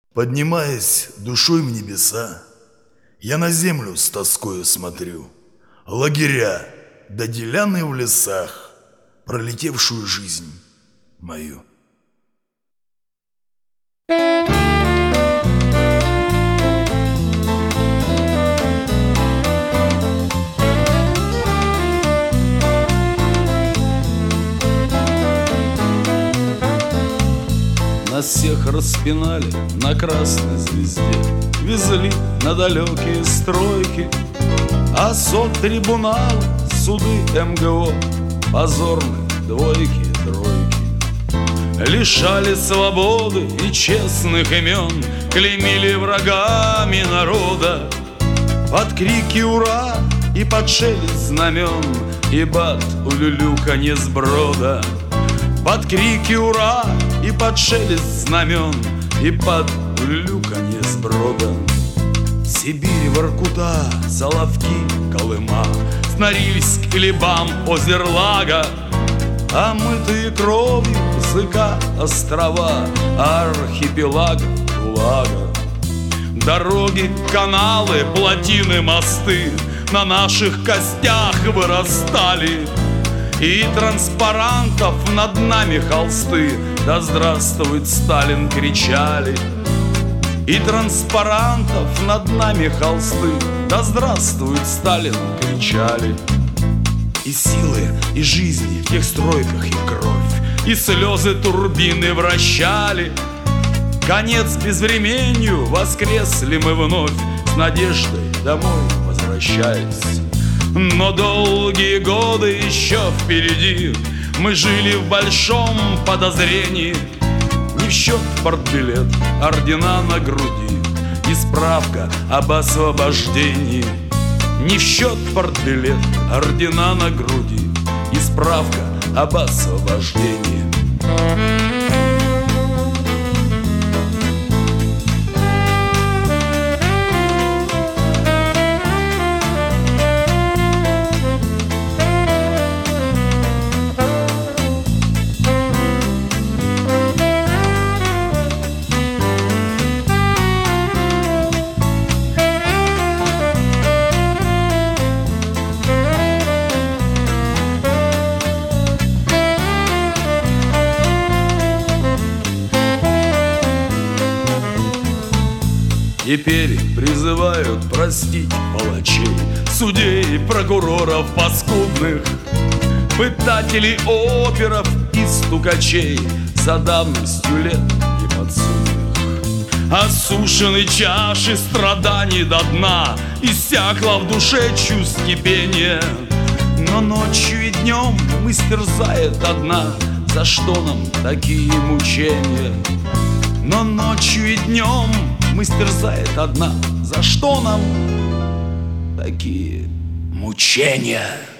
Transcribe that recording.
Поднимаясь душой в небеса, я на землю с тоскою смотрю. Лагеря да деляны в лесах, пролетевшую жизнь мою. Нас всех распинали на красной звезде, везли на далекие стройки, а соцтрибунал, суды МГО, позорные двойки и тройки. Лишали свободы и честных имен, клеймили врагами народа. Под крики «Ура!» и под шелест знамен, и бат улюлюканье сброда. Под крики «Ура!» и под шелест знамен, и под улюлюканье сброда. Сибирь, Воркута, Соловки, Колыма, с Норильск или Бам, Озерлага, омытые кровью языка острова, архипелаг ГУЛАГа. Дороги, каналы, плотины, мосты на наших костях вырастали, и транспарантов над нами холсты «Да здравствует Сталин!» кричали. И транспарантов над нами холсты «Да здравствует Сталин!» кричали. И силы, и жизни в тех стройках, и кровь, и слезы турбины вращали. Конец безвременью, воскресли мы вновь, с надеждой домой возвращаясь. Но долгие годы еще впереди, мы жили в большом подозрении. Не в счет партбилет, ордена на груди и справка об освобождении. Не в счет партбилет, ордена на груди и справка об освобождении. Теперь призывают простить палачей, судей, прокуроров паскудных, пытателей оперов и стукачей за давностью лет неподсудных. Осушены чаши страданий до дна, иссякла в душе чувств кипения. Но ночью и днем мы стерзает одна, за что нам такие мучения? Но ночью и днем мы стерзает одна, за что нам такие мучения?